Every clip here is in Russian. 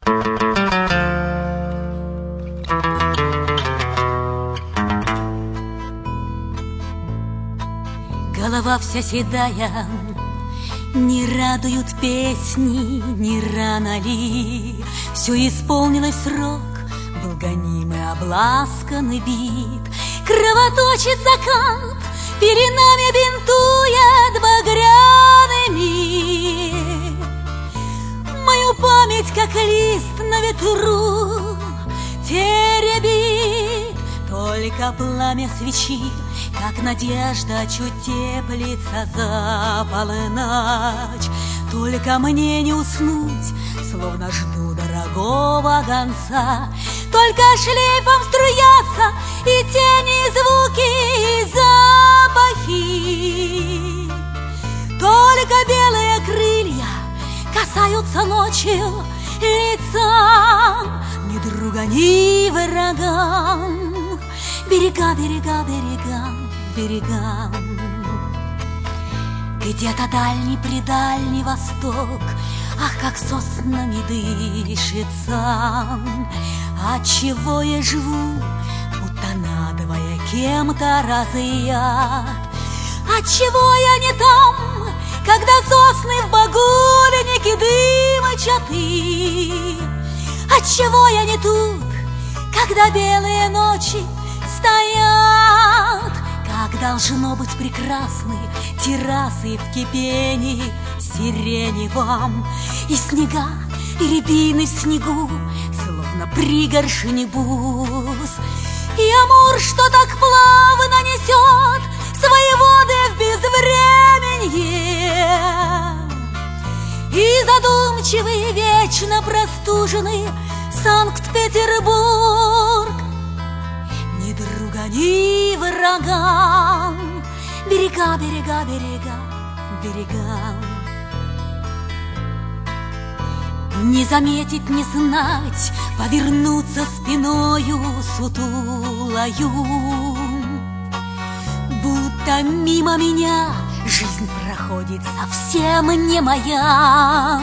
Голова вся седая, не радуют песни, не рано ли все исполнилось срок, был гоним и обласкан и бит. Кровоточит закат, пеленами бинтует багряными мою память, как лист на ветру теребит. Только пламя свечи, как надежда, чуть теплится за полночь. Только мне не уснуть, словно жду дорогого гонца. Только шлейфом струятся и тени, и звуки, и запахи. Только белые крылья касаются ночью лица ни друга, ни врага. Берега, берега, берега, берега. Где-то дальний-предальний восток, ах, как соснами дышится. Отчего я живу, будто надвое кем-то разъят? Отчего я не там, когда сосны в багульнике дымочат и? Отчего я не тут, когда белые ночи стоят? Как должно быть прекрасны террасы в кипении сиреневом, и снега, и рябины в снегу, словно пригоршни бус. И Амур, что так плавно несет свои воды в безвременье, и задумчивый, вечно простуженный Санкт-Петербург. Ни друга, ни врага. Берега, берега, берега, берега. Не заметить, не знать, повернуться спиною сутулою, будто мимо меня жизнь проходит совсем не моя.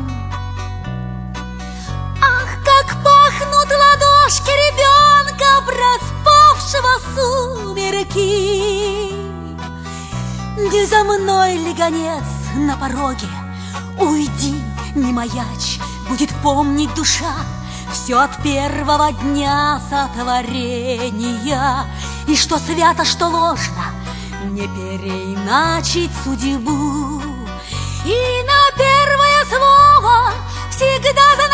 Ах, как пахнут ладошки ребенка, проспавшего сумерки! Не за мной ли гонец на пороге? Уйди, не маячь, будет помнить душа все от первого дня сотворения. И что свято, что ложно, не переиначить судьбу. И на первое слово всегда